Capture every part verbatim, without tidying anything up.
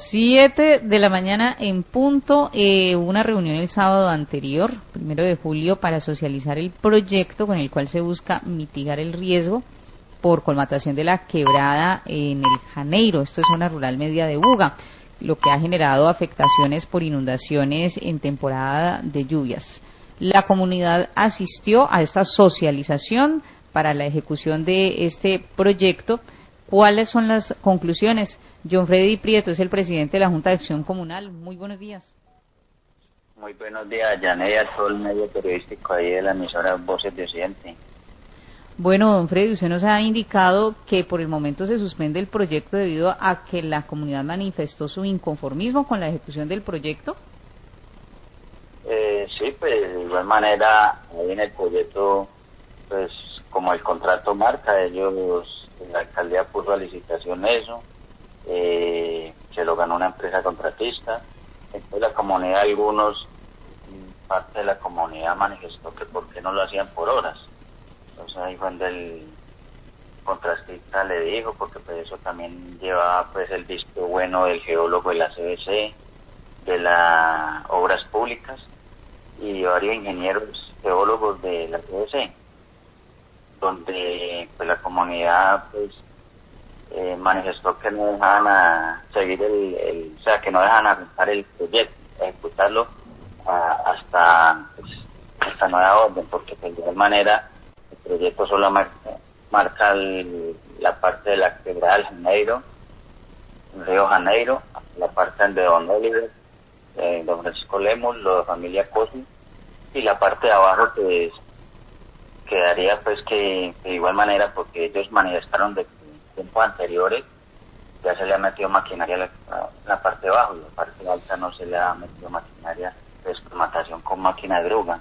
Siete de la mañana en punto, eh, hubo una reunión el sábado anterior, primero de julio, para socializar el proyecto con el cual se busca mitigar el riesgo por colmatación de la quebrada en el Janeiro, esto es zona rural media de Buga, lo que ha generado afectaciones por inundaciones en temporada de lluvias. La comunidad asistió a esta socialización para la ejecución de este proyecto. ¿Cuáles son las conclusiones? John Freddy Prieto es el presidente de la Junta de Acción Comunal. Muy buenos días. Muy buenos días, Janet, y a todo el medio periodístico ahí de la emisora Voces de Occidente. Bueno, don Freddy, usted nos ha indicado que por el momento se suspende el proyecto debido a que la comunidad manifestó su inconformismo con la ejecución del proyecto. Eh, sí, pues de igual manera, ahí en el proyecto, pues como el contrato marca, ellos, la alcaldía puso a licitación eso, eh, se lo ganó una empresa contratista, entonces la comunidad, algunos, parte de la comunidad manifestó que por qué no lo hacían por horas. Entonces ahí fue donde el contratista le dijo, porque pues eso también llevaba pues el visto bueno del geólogo de la C B C, de las obras públicas y varios ingenieros geólogos de la C B C, donde pues la comunidad pues eh, manifestó que no dejaban a seguir el, el, o sea que no dejan avanzar el proyecto, ejecutarlo a, hasta pues, hasta nueva orden, porque pues, de igual manera el proyecto solo marca, marca el, la parte de la quebrada del Janeiro, el río Janeiro, la parte de Don Oliver, eh, Don Francisco Lemos, la familia Cosme, y la parte de abajo pues quedaría pues que, que de igual manera, porque ellos manifestaron de tiempos anteriores ya se le ha metido maquinaria a la, a la parte de abajo, y la parte alta no se le ha metido maquinaria de descromatación con máquina de druga.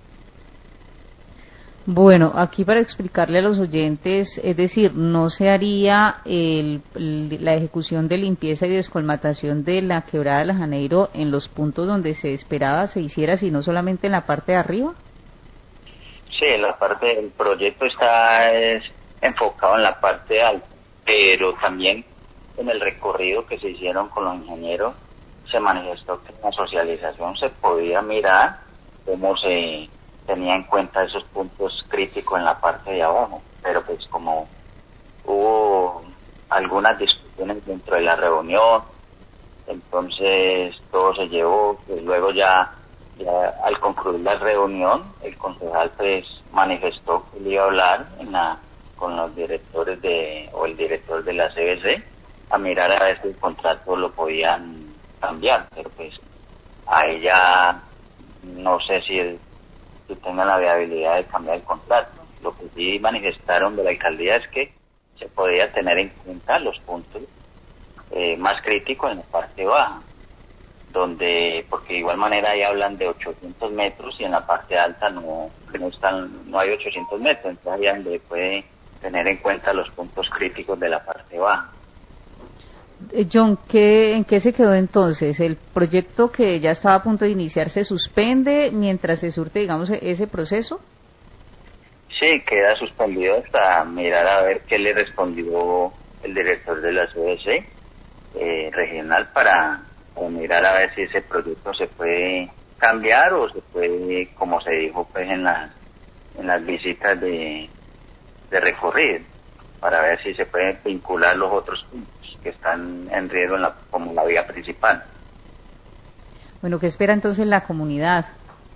Bueno, aquí para explicarle a los oyentes, es decir, no se haría el, el, la ejecución de limpieza y descolmatación de la quebrada de la Janeiro en los puntos donde se esperaba se hiciera, sino solamente en la parte de arriba. Sí, la parte del proyecto está es, enfocado en la parte alta, pero también en el recorrido que se hicieron con los ingenieros se manifestó que en la socialización se podía mirar cómo se tenía en cuenta esos puntos críticos en la parte de abajo, pero pues como hubo algunas discusiones dentro de la reunión, entonces todo se llevó, pues luego ya, ya al concluir la reunión, el concejal pues manifestó que le iba a hablar en la, con los directores de, o el director de la C B C, a mirar a ver si el contrato lo podían cambiar, pero pues ahí ya no sé si el que tengan la viabilidad de cambiar el contrato. Lo que sí manifestaron de la alcaldía es que se podía tener en cuenta los puntos eh, más críticos en la parte baja, donde, porque de igual manera ahí hablan de ochocientos metros y en la parte alta no, no están, no hay ochocientos metros, entonces ahí donde puede tener en cuenta los puntos críticos de la parte baja. John, ¿qué, ¿en qué se quedó entonces? ¿El proyecto que ya estaba a punto de iniciar se suspende mientras se surte, digamos, ese proceso? Sí, queda suspendido hasta mirar a ver qué le respondió el director de la C B C eh, regional para, para mirar a ver si ese proyecto se puede cambiar o se puede, como se dijo pues en las en las visitas de, de recorrido, para ver si se pueden vincular los otros puntos que están en riesgo en la, como la vía principal. Bueno, ¿qué espera entonces la comunidad?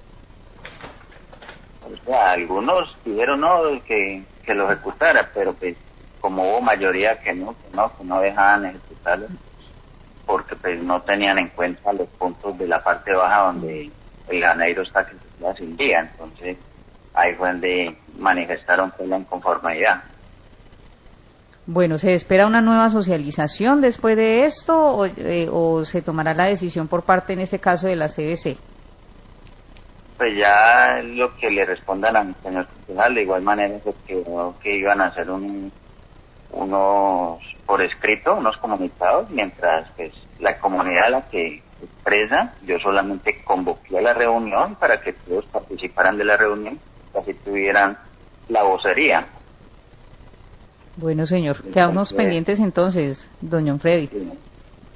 O sea, algunos dijeron no, que, que lo ejecutara, pero pues como hubo mayoría que no, que no, que no dejaban ejecutarlo, porque pues no tenían en cuenta los puntos de la parte baja donde el Janeiro está que se queda sin vía, entonces ahí fue donde manifestaron pues la inconformidad. Bueno, ¿se espera una nueva socialización después de esto o, eh, o se tomará la decisión por parte, en este caso, de la C B C? Pues ya lo que le respondan a mi señor concejal, de igual manera pues que, que iban a hacer un, unos, por escrito, unos comunicados, mientras pues la comunidad a la que expresa, yo solamente convoqué a la reunión para que todos participaran de la reunión, así tuvieran la vocería. Bueno, señor, quedamos pendientes entonces, don John Freddy. Sí.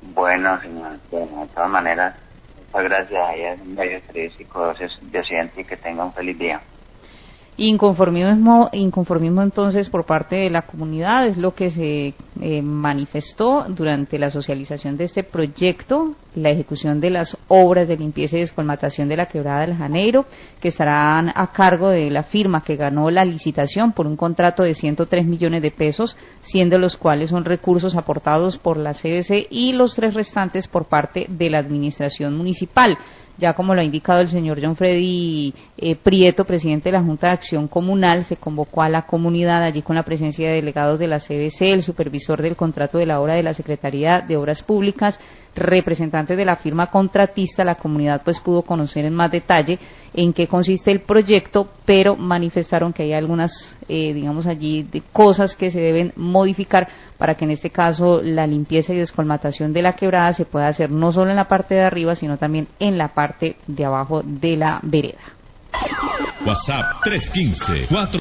Bueno, señor, bueno, de todas maneras, muchas gracias a ella, medio turístico de Occidente, y que tenga un feliz día. Inconformismo, inconformismo entonces por parte de la comunidad es lo que se eh, manifestó durante la socialización de este proyecto, la ejecución de las obras de limpieza y descolmatación de la Quebrada del Janeiro, que estarán a cargo de la firma que ganó la licitación por un contrato de ciento tres millones de pesos, siendo los cuales son recursos aportados por la C B C y los tres restantes por parte de la administración municipal. Ya como lo ha indicado el señor John Freddy eh, Prieto, presidente de la Junta de Acción Comunal, se convocó a la comunidad allí con la presencia de delegados de la C B C, el supervisor del contrato de la obra de la Secretaría de Obras Públicas, representantes de la firma contratista. La comunidad pues pudo conocer en más detalle en qué consiste el proyecto, pero manifestaron que hay algunas, eh, digamos allí, de cosas que se deben modificar para que en este caso la limpieza y descolmatación de la quebrada se pueda hacer no solo en la parte de arriba, sino también en la parte de abajo de la vereda. WhatsApp tres uno cinco, cuatro